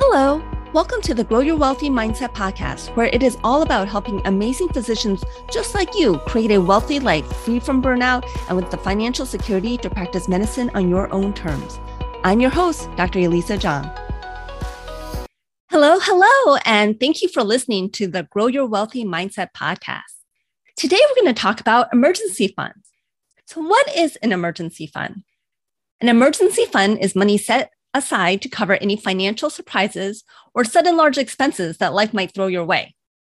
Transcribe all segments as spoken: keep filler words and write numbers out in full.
Hello, welcome to the Grow Your Wealthy Mindset podcast, where it is all about helping amazing physicians just like you create a wealthy life free from burnout and with the financial security to practice medicine on your own terms. I'm your host, Doctor Elisa Zhang. Hello, hello, and thank you for listening to the Grow Your Wealthy Mindset podcast. Today, we're going to talk about emergency funds. So what is an emergency fund? An emergency fund is money set aside to cover any financial surprises or sudden large expenses that life might throw your way.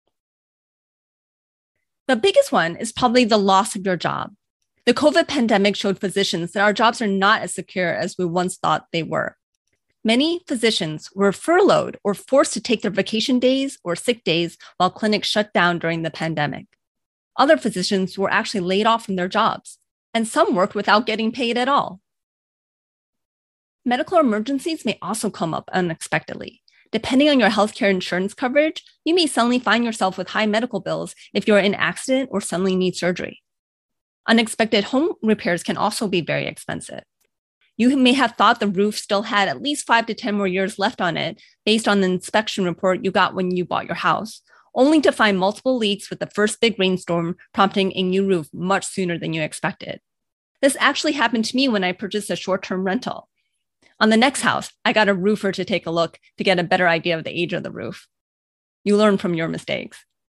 The biggest one is probably the loss of your job. The COVID pandemic showed physicians that our jobs are not as secure as we once thought they were. Many physicians were furloughed or forced to take their vacation days or sick days while clinics shut down during the pandemic. Other physicians were actually laid off from their jobs, and some worked without getting paid at all. Medical emergencies may also come up unexpectedly. Depending on your healthcare insurance coverage, you may suddenly find yourself with high medical bills if you're in an accident or suddenly need surgery. Unexpected home repairs can also be very expensive. You may have thought the roof still had at least five to ten more years left on it based on the inspection report you got when you bought your house, only to find multiple leaks with the first big rainstorm prompting a new roof much sooner than you expected. This actually happened to me when I purchased a short-term rental. On the next house, I got a roofer to take a look to get a better idea of the age of the roof. You learn from your mistakes.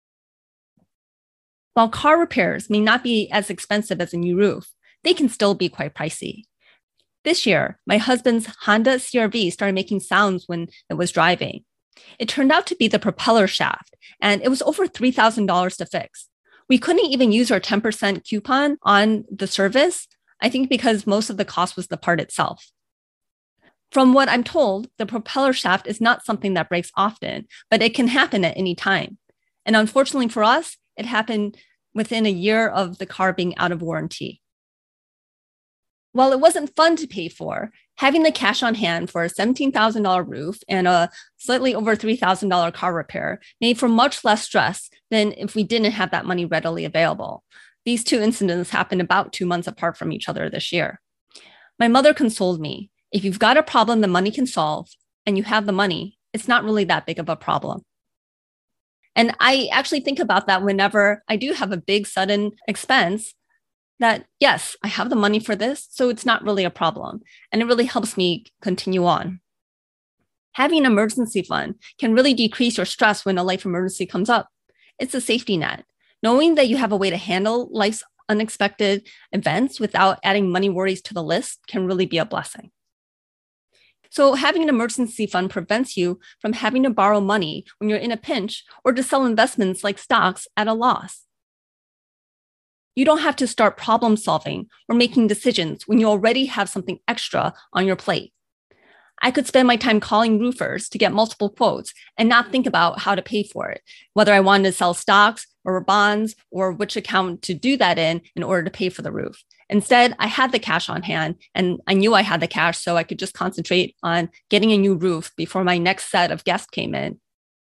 While car repairs may not be as expensive as a new roof, they can still be quite pricey. This year, my husband's Honda C R V started making sounds when it was driving. It turned out to be the propeller shaft, and it was over three thousand dollars to fix. We couldn't even use our ten percent coupon on the service, I think because most of the cost was the part itself. From what I'm told, the propeller shaft is not something that breaks often, but it can happen at any time. And unfortunately for us, it happened within a year of the car being out of warranty. While it wasn't fun to pay for, having the cash on hand for a seventeen thousand dollars roof and a slightly over three thousand dollars car repair made for much less stress than if we didn't have that money readily available. These two incidents happened about two months apart from each other this year. My mother consoled me. If you've got a problem that money can solve and you have the money, it's not really that big of a problem. And I actually think about that whenever I do have a big sudden expense that, yes, I have the money for this, so it's not really a problem. And it really helps me continue on. Having an emergency fund can really decrease your stress when a life emergency comes up. It's a safety net. Knowing that you have a way to handle life's unexpected events without adding money worries to the list can really be a blessing. So having an emergency fund prevents you from having to borrow money when you're in a pinch or to sell investments like stocks at a loss. You don't have to start problem solving or making decisions when you already have something extra on your plate. I could spend my time calling roofers to get multiple quotes and not think about how to pay for it, whether I wanted to sell stocks or bonds or which account to do that in in order to pay for the roof. Instead, I had the cash on hand and I knew I had the cash, so I could just concentrate on getting a new roof before my next set of guests came in.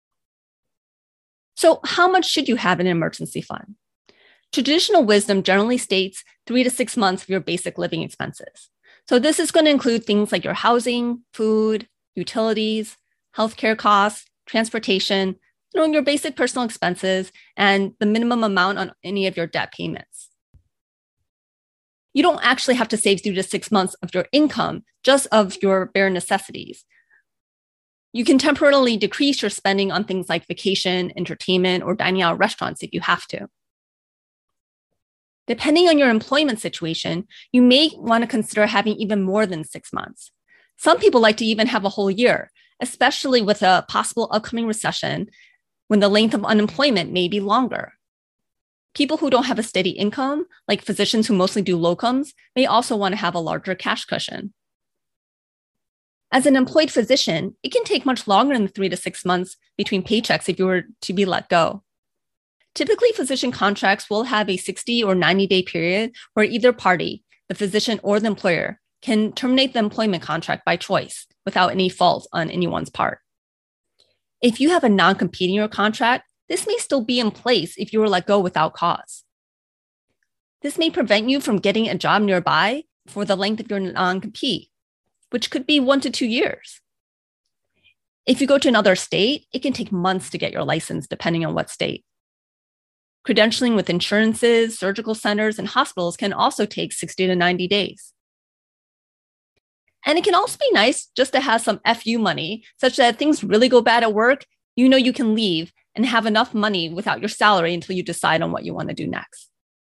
So how much should you have in an emergency fund? Traditional wisdom generally states three to six months of your basic living expenses. So this is going to include things like your housing, food, utilities, healthcare costs, transportation, you know, your basic personal expenses, and the minimum amount on any of your debt payments. You don't actually have to save three to six months of your income, just of your bare necessities. You can temporarily decrease your spending on things like vacation, entertainment, or dining out at restaurants if you have to. Depending on your employment situation, you may want to consider having even more than six months. Some people like to even have a whole year, especially with a possible upcoming recession when the length of unemployment may be longer. People who don't have a steady income, like physicians who mostly do locums, may also want to have a larger cash cushion. As an employed physician, it can take much longer than three to six months between paychecks if you were to be let go. Typically, physician contracts will have a sixty or ninety day period where either party, the physician or the employer, can terminate the employment contract by choice without any fault on anyone's part. If you have a non-compete in your contract, this may still be in place if you were let go without cause. This may prevent you from getting a job nearby for the length of your non-compete, which could be one to two years. If you go to another state, it can take months to get your license, depending on what state. Credentialing with insurances, surgical centers, and hospitals can also take sixty to ninety days. And it can also be nice just to have some F U money, such that if things really go bad at work, you know you can leave and have enough money without your salary until you decide on what you want to do next.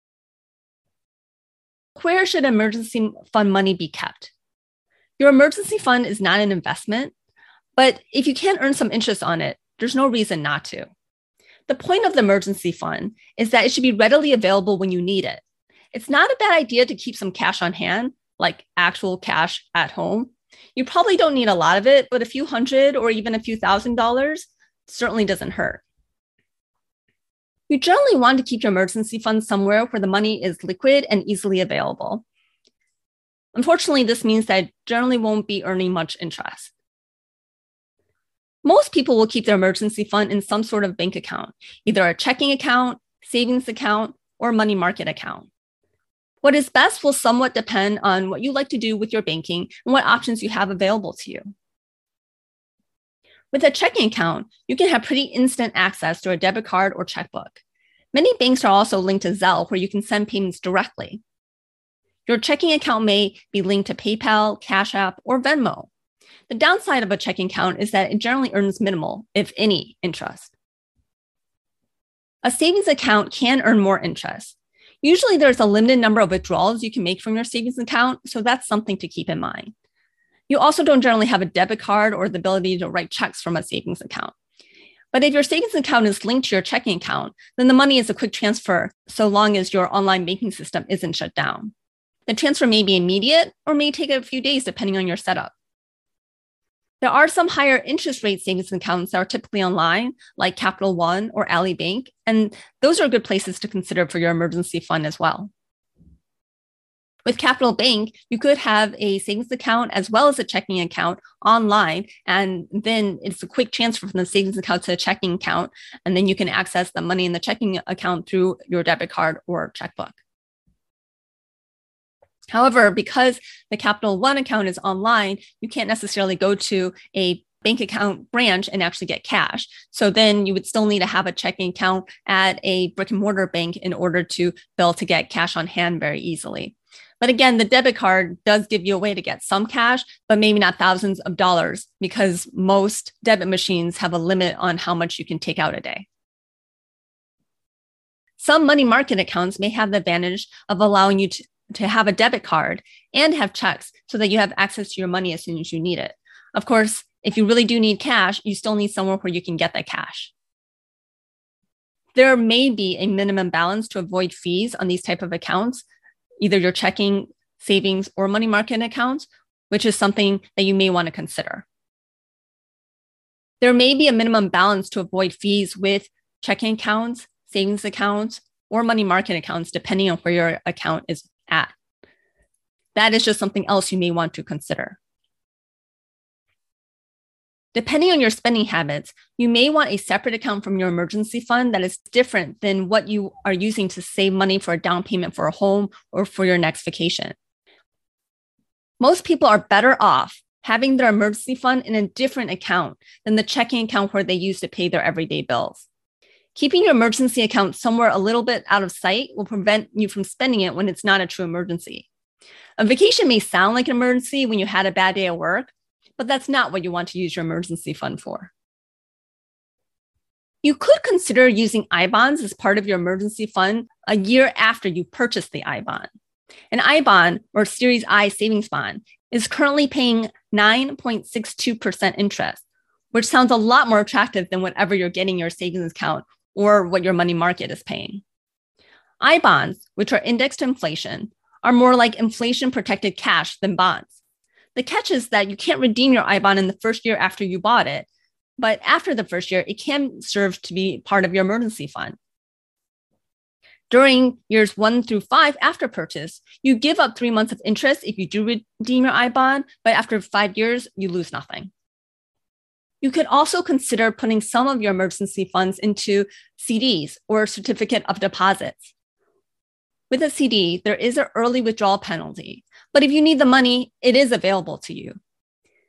Where should emergency fund money be kept? Your emergency fund is not an investment, but if you can earn some interest on it, there's no reason not to. The point of the emergency fund is that it should be readily available when you need it. It's not a bad idea to keep some cash on hand, like actual cash at home. You probably don't need a lot of it, but a few hundred or even a few thousand dollars certainly doesn't hurt. You generally want to keep your emergency fund somewhere where the money is liquid and easily available. Unfortunately, this means that it generally won't be earning much interest. Most people will keep their emergency fund in some sort of bank account, either a checking account, savings account, or money market account. What is best will somewhat depend on what you like to do with your banking and what options you have available to you. With a checking account, you can have pretty instant access to a debit card or checkbook. Many banks are also linked to Zelle, where you can send payments directly. Your checking account may be linked to PayPal, Cash App, or Venmo. The downside of a checking account is that it generally earns minimal, if any, interest. A savings account can earn more interest. Usually there's a limited number of withdrawals you can make from your savings account, so that's something to keep in mind. You also don't generally have a debit card or the ability to write checks from a savings account. But if your savings account is linked to your checking account, then the money is a quick transfer so long as your online banking system isn't shut down. The transfer may be immediate or may take a few days depending on your setup. There are some higher interest rate savings accounts that are typically online, like Capital One or Ally Bank, and those are good places to consider for your emergency fund as well. With Capital Bank, you could have a savings account as well as a checking account online, and then it's a quick transfer from the savings account to the checking account, and then you can access the money in the checking account through your debit card or checkbook. However, because the Capital One account is online, you can't necessarily go to a bank account branch and actually get cash. So then you would still need to have a checking account at a brick and mortar bank in order to be able to get cash on hand very easily. But again, the debit card does give you a way to get some cash, but maybe not thousands of dollars, because most debit machines have a limit on how much you can take out a day. Some money market accounts may have the advantage of allowing you to, to have a debit card and have checks so that you have access to your money as soon as you need it. Of course, if you really do need cash, you still need somewhere where you can get that cash. There may be a minimum balance to avoid fees on these type of accounts, either your checking, savings, or money market accounts, which is something that you may want to consider. There may be a minimum balance to avoid fees with checking accounts, savings accounts, or money market accounts, depending on where your account is at. That is just something else you may want to consider. Depending on your spending habits, you may want a separate account from your emergency fund that is different than what you are using to save money for a down payment for a home or for your next vacation. Most people are better off having their emergency fund in a different account than the checking account where they use to pay their everyday bills. Keeping your emergency account somewhere a little bit out of sight will prevent you from spending it when it's not a true emergency. A vacation may sound like an emergency when you had a bad day at work, but that's not what you want to use your emergency fund for. You could consider using I bonds as part of your emergency fund a year after you purchase the I bond. An I bond, or Series I savings bond, is currently paying nine point six two percent interest, which sounds a lot more attractive than whatever you're getting in your savings account or what your money market is paying. I bonds, which are indexed to inflation, are more like inflation-protected cash than bonds. The catch is that you can't redeem your I bond in the first year after you bought it, but after the first year, it can serve to be part of your emergency fund. During years one through five after purchase, you give up three months of interest if you do redeem your I bond, but after five years, you lose nothing. You could also consider putting some of your emergency funds into C Ds or certificate of deposits. With a C D, there is an early withdrawal penalty, but if you need the money, it is available to you.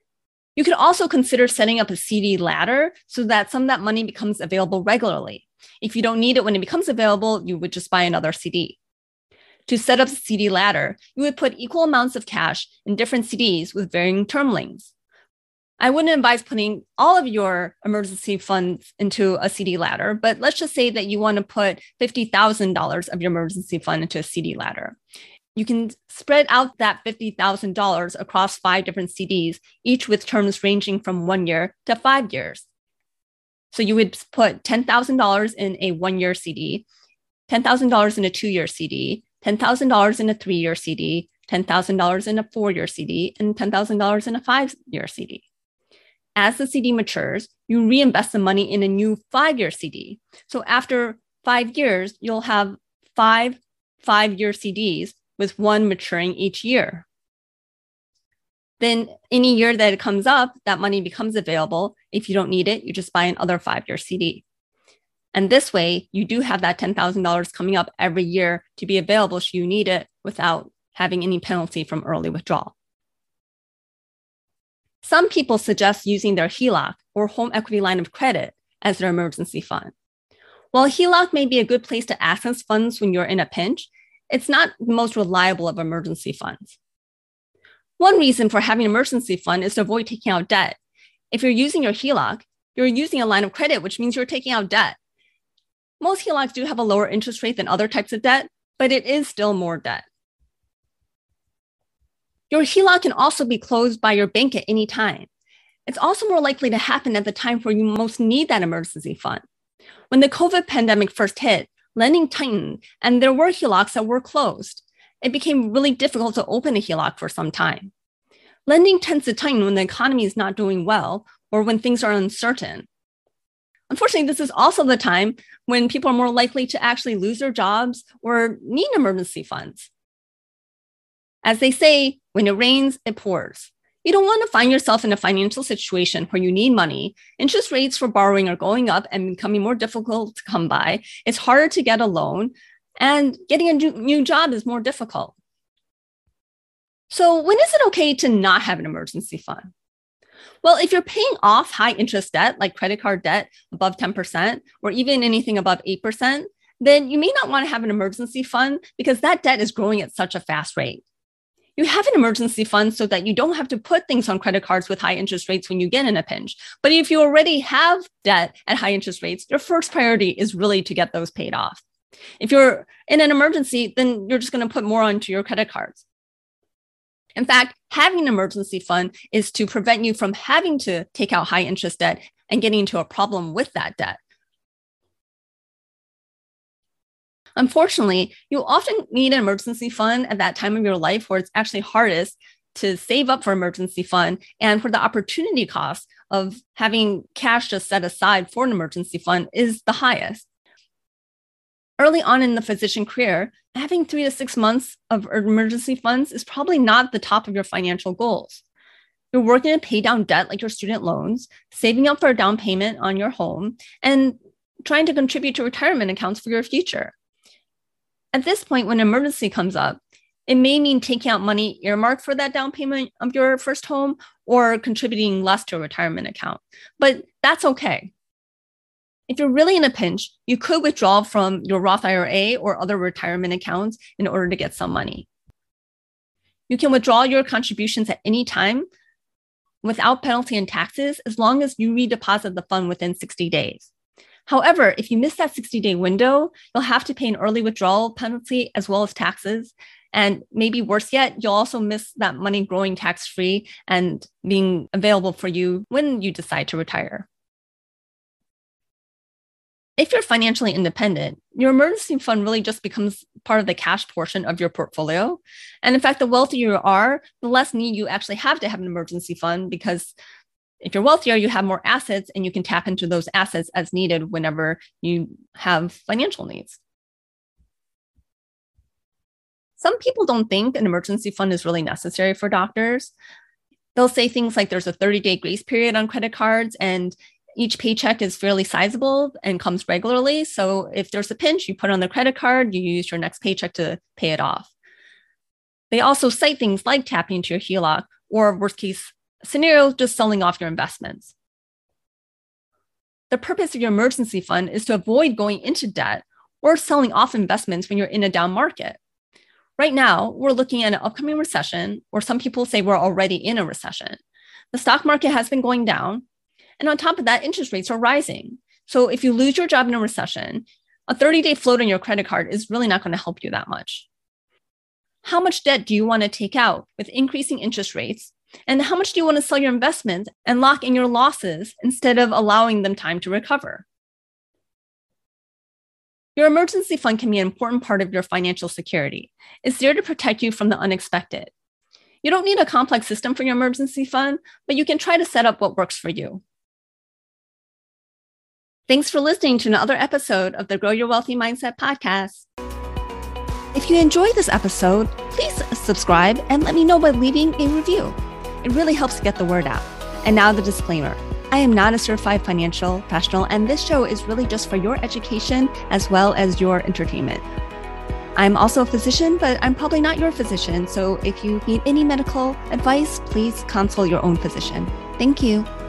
You could also consider setting up a C D ladder so that some of that money becomes available regularly. If you don't need it when it becomes available, you would just buy another C D. To set up a C D ladder, you would put equal amounts of cash in different C Ds with varying term lengths. I wouldn't advise putting all of your emergency funds into a C D ladder, but let's just say that you want to put fifty thousand dollars of your emergency fund into a C D ladder. You can spread out that fifty thousand dollars across five different C Ds, each with terms ranging from one year to five years. So you would put ten thousand dollars in a one-year C D, ten thousand dollars in a two-year C D, ten thousand dollars in a three-year C D, ten thousand dollars in a four-year C D, and ten thousand dollars in a five-year C D. As the C D matures, you reinvest the money in a new five-year C D. So after five years, you'll have five five-year C Ds with one maturing each year. Then any year that it comes up, that money becomes available. If you don't need it, you just buy another five-year C D. And this way, you do have that ten thousand dollars coming up every year to be available should you need it without having any penalty from early withdrawal. Some people suggest using their H E L O C or home equity line of credit as their emergency fund. While H E L O C may be a good place to access funds when you're in a pinch, it's not the most reliable of emergency funds. One reason for having an emergency fund is to avoid taking out debt. If you're using your H E L O C, you're using a line of credit, which means you're taking out debt. Most H E L O Cs do have a lower interest rate than other types of debt, but it is still more debt. Your H E L O C can also be closed by your bank at any time. It's also more likely to happen at the time where you most need that emergency fund. When the COVID pandemic first hit, lending tightened, and there were H E L O Cs that were closed. It became really difficult to open a H E L O C for some time. Lending tends to tighten when the economy is not doing well or when things are uncertain. Unfortunately, this is also the time when people are more likely to actually lose their jobs or need emergency funds. As they say, when it rains, it pours. You don't want to find yourself in a financial situation where you need money, interest rates for borrowing are going up and becoming more difficult to come by, it's harder to get a loan, and getting a new job is more difficult. So when is it okay to not have an emergency fund? Well, if you're paying off high interest debt, like credit card debt above ten percent, or even anything above eight percent, then you may not want to have an emergency fund because that debt is growing at such a fast rate. You have an emergency fund so that you don't have to put things on credit cards with high interest rates when you get in a pinch. But if you already have debt at high interest rates, your first priority is really to get those paid off. If you're in an emergency, then you're just going to put more onto your credit cards. In fact, having an emergency fund is to prevent you from having to take out high interest debt and getting into a problem with that debt. Unfortunately, you often need an emergency fund at that time of your life where it's actually hardest to save up for emergency fund and where the opportunity cost of having cash just set aside for an emergency fund is the highest. Early on in the physician career, having three to six months of emergency funds is probably not the top of your financial goals. You're working to pay down debt like your student loans, saving up for a down payment on your home, and trying to contribute to retirement accounts for your future. At this point, when an emergency comes up, it may mean taking out money earmarked for that down payment of your first home or contributing less to a retirement account. But that's okay. If you're really in a pinch, you could withdraw from your Roth I R A or other retirement accounts in order to get some money. You can withdraw your contributions at any time without penalty and taxes as long as you redeposit the fund within sixty days. However, if you miss that sixty-day window, you'll have to pay an early withdrawal penalty as well as taxes. And maybe worse yet, you'll also miss that money growing tax-free and being available for you when you decide to retire. If you're financially independent, your emergency fund really just becomes part of the cash portion of your portfolio. And in fact, the wealthier you are, the less need you actually have to have an emergency fund because if you're wealthier, you have more assets and you can tap into those assets as needed whenever you have financial needs. Some people don't think an emergency fund is really necessary for doctors. They'll say things like there's a thirty-day grace period on credit cards and each paycheck is fairly sizable and comes regularly. So if there's a pinch, you put on the credit card, you use your next paycheck to pay it off. They also cite things like tapping into your H E L O C or worst case Scenario, just selling off your investments. The purpose of your emergency fund is to avoid going into debt or selling off investments when you're in a down market. Right now, we're looking at an upcoming recession, or some people say we're already in a recession. The stock market has been going down, and on top of that, interest rates are rising. So if you lose your job in a recession, a thirty-day float on your credit card is really not going to help you that much. How much debt do you want to take out with increasing interest rates? And how much do you want to sell your investments and lock in your losses instead of allowing them time to recover? Your emergency fund can be an important part of your financial security. It's there to protect you from the unexpected. You don't need a complex system for your emergency fund, but you can try to set up what works for you. Thanks for listening to another episode of the Grow Your Wealthy Mindset podcast. If you enjoyed this episode, please subscribe and let me know by leaving a review. It really helps get the word out. And now the disclaimer. I am not a certified financial professional, and this show is really just for your education as well as your entertainment. I'm also a physician, but I'm probably not your physician. So if you need any medical advice, please consult your own physician. Thank you.